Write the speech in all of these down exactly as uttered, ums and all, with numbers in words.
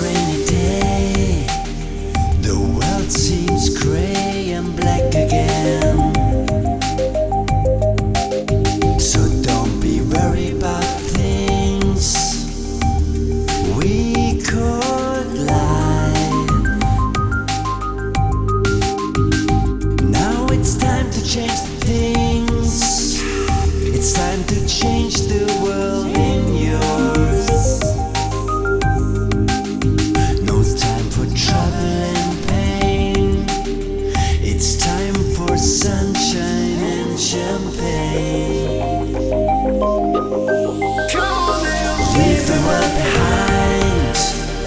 rainy day. The world seems gray and black again. So don't be worried about things we could lie. Now it's time to change things. It's time to change the world in yours. No time for trouble and pain. It's time for sunshine and champagne. Leave the world behind.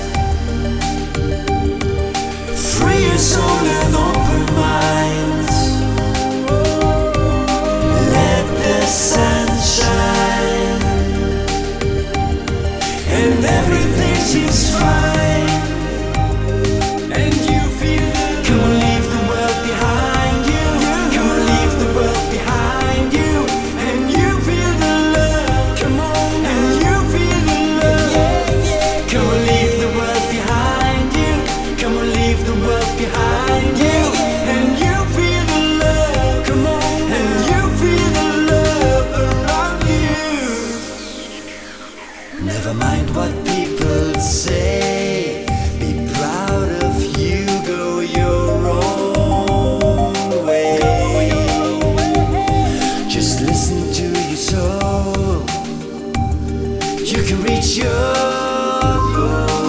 Free your soul and open mind. Let the sun shine, and everything seems fine. And you feel the come on, leave the world behind you. Come on, leave the world behind you. And you feel the love. Come on, and you feel the love. Come on, leave the world behind you. Come on, leave the world behind you. And you feel the love. Come on, and you feel the love around you. Never mind what people say. Be proud of you. Go your own way. Just listen to your soul. You can reach your goal.